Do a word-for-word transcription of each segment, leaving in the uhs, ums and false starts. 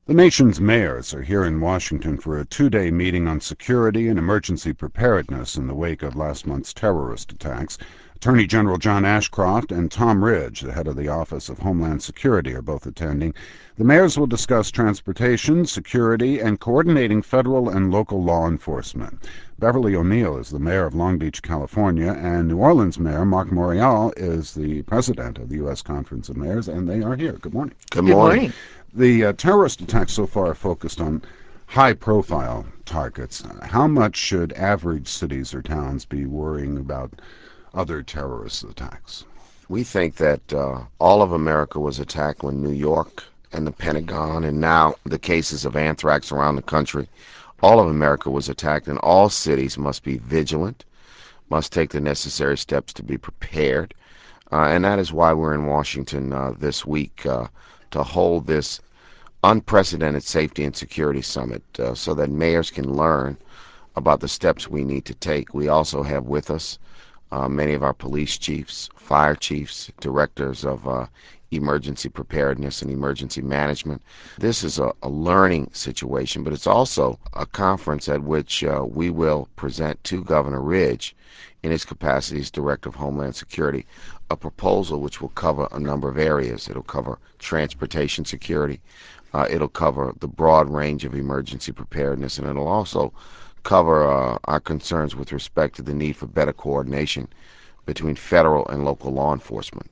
The nation's mayors are here in Washington for a two-day meeting on security and emergency preparedness in the wake of last month's terrorist attacks. Attorney General John Ashcroft and Tom Ridge, the head of the Office of Homeland Security, are both attending. The mayors will discuss transportation, security, and coordinating federal and local law enforcement. Beverly O'Neill is the mayor of Long Beach, California, and New Orleans Mayor Marc Morial is the president of the U S Conference of Mayors, and they are here. Good morning. Good Good morning. morning. The uh, terrorist attacks so far are focused on high-profile targets. How much should average cities or towns be worrying about other terrorist attacks? We think that uh, all of America was attacked when New York and the Pentagon, and now the cases of anthrax around the country, all of America was attacked, and all cities must be vigilant, must take the necessary steps to be prepared. Uh, and that is why we're in Washington uh, this week uh, to hold this unprecedented safety and security summit uh, so that mayors can learn about the steps we need to take. We also have with us uh, many of our police chiefs, fire chiefs, directors of uh, emergency preparedness and emergency management. This is a, a learning situation, but it's also a conference at which uh, we will present to Governor Ridge, in his capacity as Director of Homeland Security, a proposal which will cover a number of areas. It'll cover transportation security, Uh, it'll cover the broad range of emergency preparedness, and it'll also cover uh, our concerns with respect to the need for better coordination between federal and local law enforcement.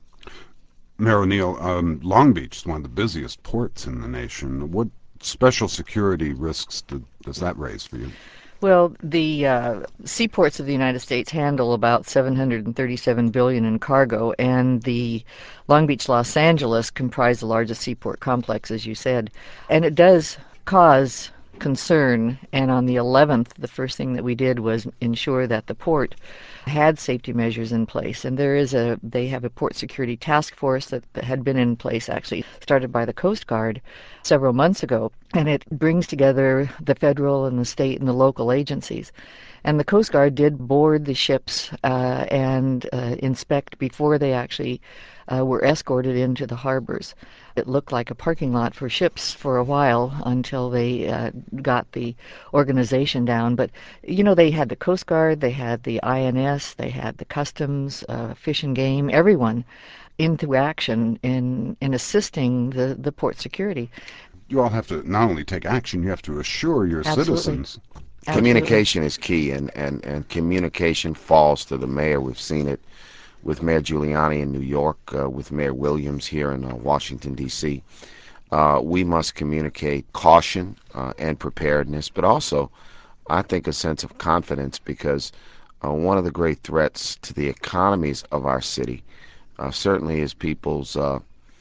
Mayor O'Neill, um, Long Beach is one of the busiest ports in the nation. What special security risks do, does that raise for you? Well, the uh, seaports of the United States handle about seven hundred thirty-seven billion dollars in cargo, and the Long Beach, Los Angeles comprise the largest seaport complex, as you said. And it does cause concern, and on the eleventh, the first thing that we did was ensure that the port had safety measures in place. And there is a, they have a port security task force that had been in place, actually started by the Coast Guard several months ago, and it brings together the federal and the state and the local agencies. And the Coast Guard did board the ships uh, and uh, inspect before they actually uh, were escorted into the harbors. It looked like a parking lot for ships for a while until they uh, got the organization down. But, you know, they had the Coast Guard, they had the I N S, they had the Customs, uh, Fish and Game, everyone into action in, in assisting the, the port security. You all have to not only take action, you have to assure your Absolutely. citizens. Absolutely. Communication is key, and, and, and communication falls to the mayor. We've seen it with Mayor Giuliani in New York, uh, with Mayor Williams here in uh, Washington, D C Uh, we must communicate caution uh, and preparedness, but also, I think, a sense of confidence, because uh, one of the great threats to the economies of our city uh, certainly is people's uh,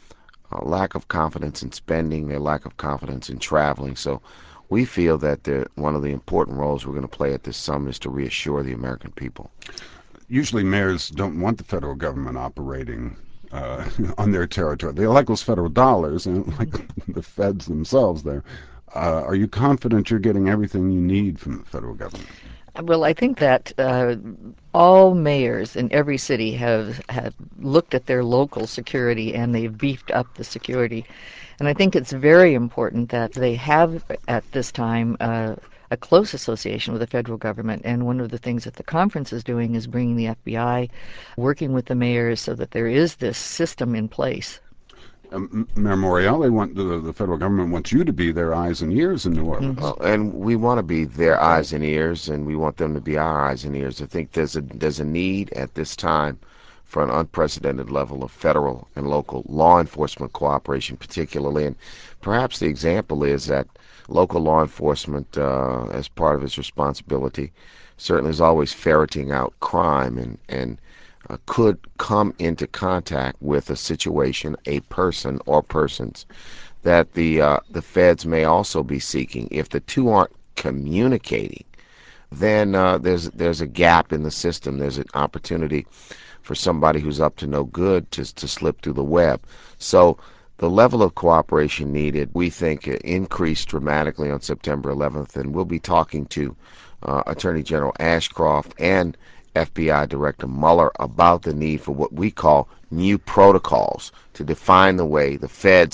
uh, lack of confidence in spending, their lack of confidence in traveling. So we feel that the, one of the important roles we're going to play at this summit is to reassure the American people. Usually mayors don't want the federal government operating uh, on their territory. They like those federal dollars, and like the feds themselves there. Uh, are you confident you're getting everything you need from the federal government? Well, I think that uh, all mayors in every city have, have looked at their local security, and they've beefed up the security. And I think it's very important that they have, at this time, uh, a close association with the federal government. And one of the things that the conference is doing is bringing the F B I, working with the mayors so that there is this system in place. Um, Mayor Morial, they want the, the federal government wants you to be their eyes and ears in New Orleans. Well, and we want to be their eyes and ears, and we want them to be our eyes and ears. I think there's a there's a need at this time for an unprecedented level of federal and local law enforcement cooperation, particularly. And perhaps the example is that local law enforcement, uh, as part of its responsibility, certainly is always ferreting out crime and and uh, could come into contact with a situation, a person or persons that the uh, the feds may also be seeking. If the two aren't communicating, then uh, there's there's a gap in the system. There's an opportunity for somebody who's up to no good to to slip through the web. So the level of cooperation needed, we think, increased dramatically on September eleventh, and we'll be talking to uh, Attorney General Ashcroft and F B I Director Mueller about the need for what we call new protocols to define the way the feds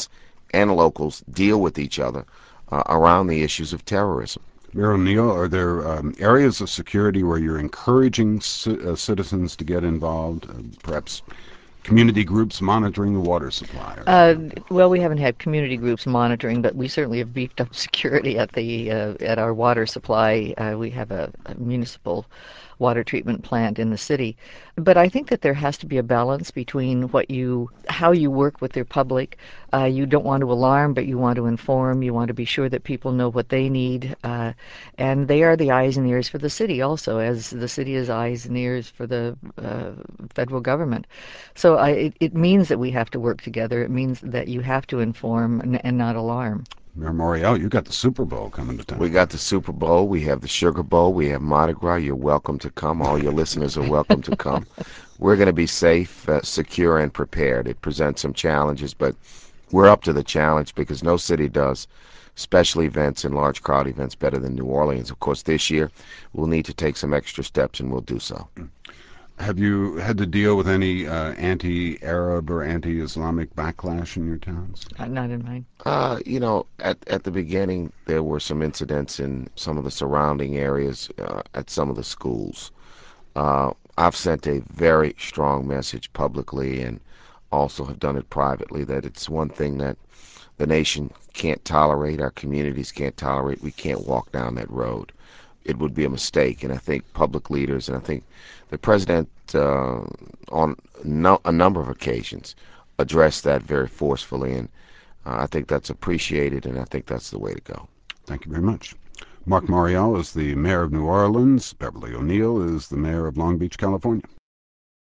and locals deal with each other uh, around the issues of terrorism. Mayor O'Neill, are there um, areas of security where you're encouraging ci- uh, citizens to get involved, uh, perhaps community groups monitoring the water supply? Or Uh, well, we haven't had community groups monitoring, but we certainly have beefed up security at the uh, at our water supply. Uh, we have a, a municipal water treatment plant in the city, but I think that there has to be a balance between what you how you work with your public. Uh, you don't want to alarm, but you want to inform. You want to be sure that people know what they need, uh, and they are the eyes and ears for the city, also, as the city is eyes and ears for the uh, federal government. So I, it, it means that we have to work together. It means that you have to inform and, and not alarm. Mayor Morial, you got the Super Bowl coming to town. We got the Super Bowl, we have the Sugar Bowl, we have Mardi Gras. You're welcome to come. All your listeners are welcome to come. We're going to be safe, uh, secure, and prepared. It presents some challenges, but we're up to the challenge because no city does special events and large crowd events better than New Orleans. Of course, this year we'll need to take some extra steps, and we'll do so. Have you had to deal with any uh, anti-Arab or anti-Islamic backlash in your towns? Uh, not in mine. Uh, you know, at at the beginning, there were some incidents in some of the surrounding areas uh, at some of the schools. Uh, I've sent a very strong message publicly and also have done it privately that it's one thing that the nation can't tolerate, our communities can't tolerate. We can't walk down that road. It would be a mistake, and I think public leaders, and I think the president uh, on no, a number of occasions addressed that very forcefully, and uh, I think that's appreciated, and I think that's the way to go. Thank you very much. Mark Morial is the mayor of New Orleans. Beverly O'Neill is the mayor of Long Beach, California.